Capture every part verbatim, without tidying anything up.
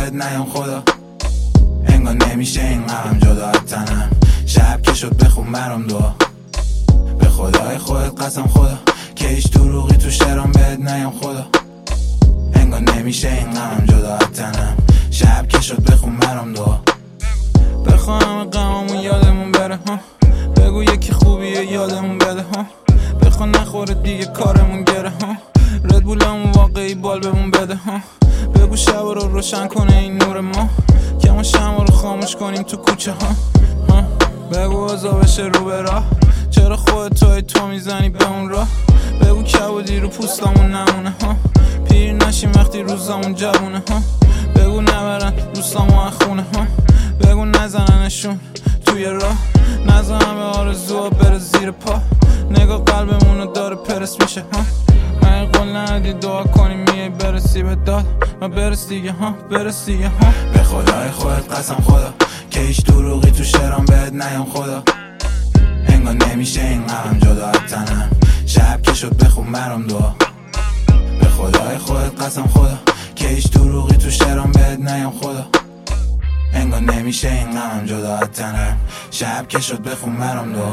بهت نیام خدا. انگار نمیشه این غم جدا از تنم. شب که شد بخون برام دعا. به خدای خودت قسم خدا که هیچ دروغی تو شعرام بهت نیام خدا. انگار نمیشه این غم جدا از تنم. شب که شد بخون برام دعا. بخوا همه غمامون یادمون بره ها. بگو یکی خوبیه یادمون بده ها. بخوا نخوره دیگه کارمون گره ها. ردبولمون واقعی بال بمون بده ها. بگو شب رو روشن کنه این نور ما که ما شمع رو خاموش کنیم تو کوچه ها, ها. بگو اوضاع بشه رو به راه. چرا خودت توی تو میزنی به اون راه. بگو کبودی رو پوستمون نمونه ها. پیر نشیم وقتی روزامون جوونه ها. بگو نبرن دوستامو از خونه ها. بگو نزننشون توی راه. نزنن به آرزوها بره زیر پا. نگاه قلبمونو داره پرس میشه ها. من قول ندی دعا کنیم میای برسی به داد. من برس دیگه ها برس دیگه ها. به خدای خودت قسم خدا که هیچ دروغی تو شعرام بهت نیام خدا. انگار نمیشه این غم جدا از تنم. شب که شد بخون برام دعا. به خدای خودت قسم خدا که هیچ دروغی تو شعرام بهت نیام خدا. انگار نمیشه این غم جدا از تنم. شب که شد بخون برام دعا.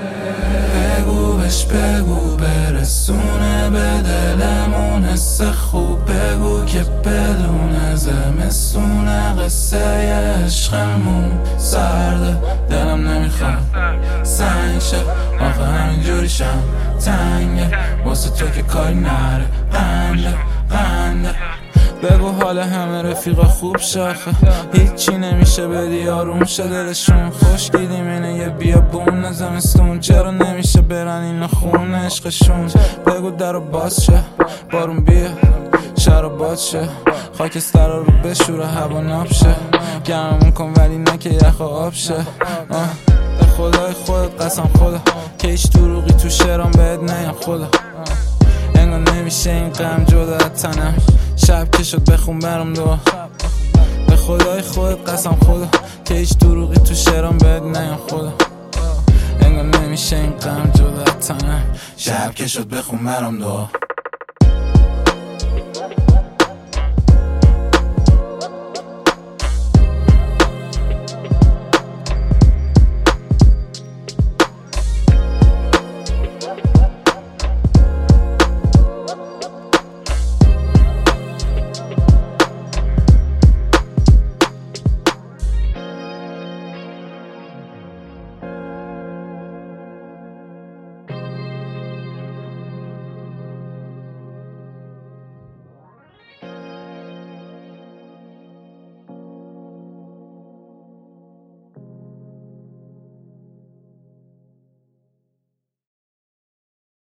بگو بهش بگو برسونه به دلمون حس خوب. بگو که بدون زمستونه قصه عشقمون سرده. دلم نمیخواد سنگ شه آخه همینجوری شم تنگه واسه تو که کاری نره قنده قنده. بگو حال همه رفیقا خوب شاخه. هیچی نمیشه بدی آروم شه دلشون. خوش دیدیم اینه یه بیابون زمستون. چرا نمیشه برن اینا خون عشقشون. بگو درو باز شه بارون بیا شهر باز شه. خاکسترا رو بشوره هوا ناب شه. گرممون کن ولی نه که یخ و آب شه. به خدای خودت قسم خدا که هیچ دروغی تو شعرام بهت نیام خدا. انگار نمیشه این غم جدا از تنم. شب که شد بخون برام دعا. به خدای خودت قسم خدا که هیچ دروغی تو شعرام بهت نیام خدا. انگار نمیشه این غم جدا از تنم. شب که شد بخون برام دعا.